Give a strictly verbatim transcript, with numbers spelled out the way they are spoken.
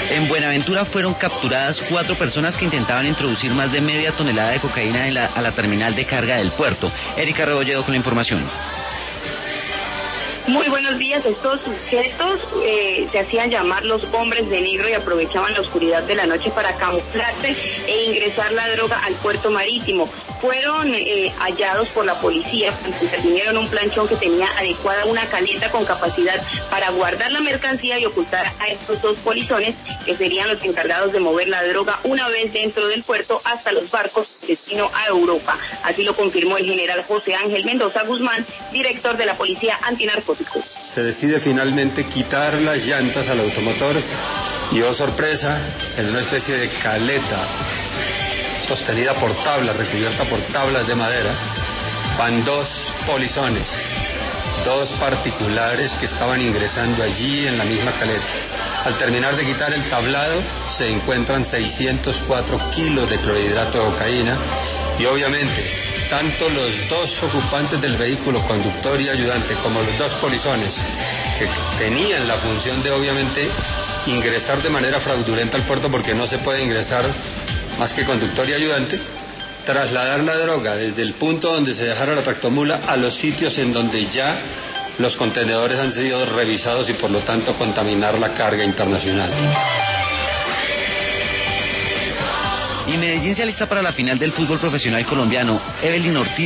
En Buenaventura fueron capturadas cuatro personas que intentaban introducir más de media tonelada de cocaína en la, a la terminal de carga del puerto. Erika Rebolledo con la información. Muy buenos días. Estos sujetos eh, se hacían llamar los hombres de negro y aprovechaban la oscuridad de la noche para camuflarse e ingresar la droga al puerto marítimo. Fueron eh, hallados por la policía, intervinieron un planchón que tenía adecuada una caleta con capacidad para guardar la mercancía y ocultar a estos dos polizones, que serían los encargados de mover la droga una vez dentro del puerto hasta los barcos destino a Europa. Así lo confirmó el general José Ángel Mendoza Guzmán, director de la Policía Antinarcóticos. Se decide finalmente quitar las llantas al automotor y, oh sorpresa, en una especie de caleta sostenida por tablas, recubierta por tablas de madera, van dos polizones, dos particulares que estaban ingresando allí en la misma caleta. Al terminar de quitar el tablado, se encuentran seiscientos cuatro kilos de clorhidrato de cocaína y, obviamente, tanto los dos ocupantes del vehículo, conductor y ayudante, como los dos polizones, que tenían la función de, obviamente, ingresar de manera fraudulenta al puerto, porque no se puede ingresar más que conductor y ayudante, trasladar la droga desde el punto donde se dejara la tractomula a los sitios en donde ya los contenedores han sido revisados y por lo tanto contaminar la carga internacional. Y Medellín se alista para la final del fútbol profesional colombiano. Evelyn Ortiz